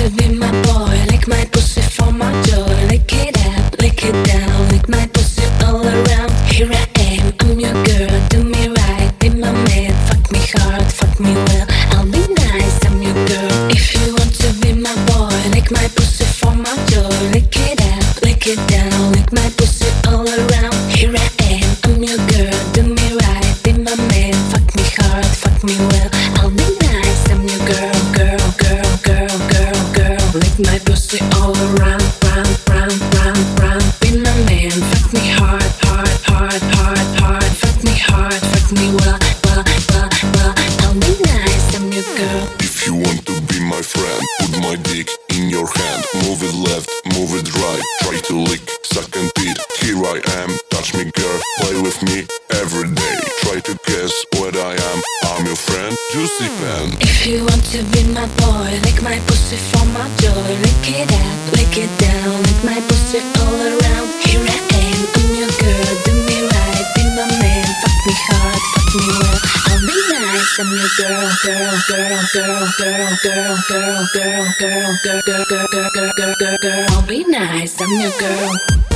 to be my boy, lick my pussy for my joy. Lick it up, lick it down, lick my pussy all around. Here I am, I'm your girl, do me right, be my man. Fuck me hard, fuck me well, I'll be nice, I'm your girl. If you want to be my boy, lick my pussy for my joy. Lick it up, lick it down, lick my pussy all around. Here I am, I'm your girl, do me right, be my man. Fuck me hard, fuck me well, I'll be nice, I'm your girl, girl, girl, girl, girl, girl. Lick my pussy all around, round, round, round, round. Be my man, fuck me hard, hard, hard, hard, hard. Fuck me hard, fuck me well, well, well, well. I'll be nice, I'm your girl. If you want to be my friend, put my dick in your hand. Move it left, move it right. Try to lick, suck and eat. Here I am, touch me girl, play with me every day. Try to guess what I am, I'm your friend, Juicy Pen. If you want to be my boy, lick my pussy for my joy. Lick it up, lick it down, lick my pussy all around. Here I am, I'm your girl, do me right, be my man. Fuck me hard, fuck me well, I'll be nice, I'm your girl, girl, girl, girl, girl, girl, girl, girl, girl, girl, girl, girl, girl, girl, girl, girl. I'll be nice, I'm your girl.